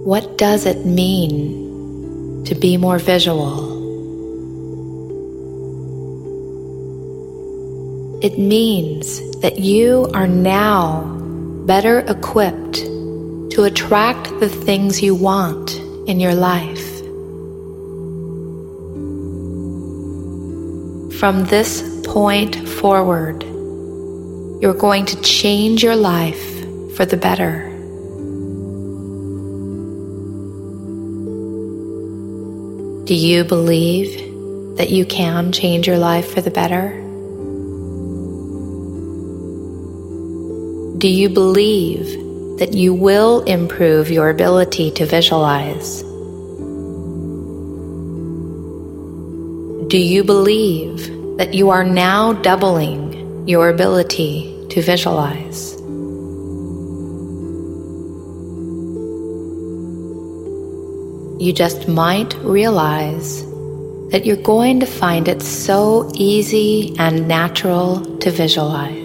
What does it mean to be more visual? It means that you are now better equipped to attract the things you want in your life. From this point forward, you're going to change your life for the better. Do you believe that you can change your life for the better? Do you believe that you will improve your ability to visualize? Do you believe that you are now doubling your ability to visualize? You just might realize that you're going to find it so easy and natural to visualize.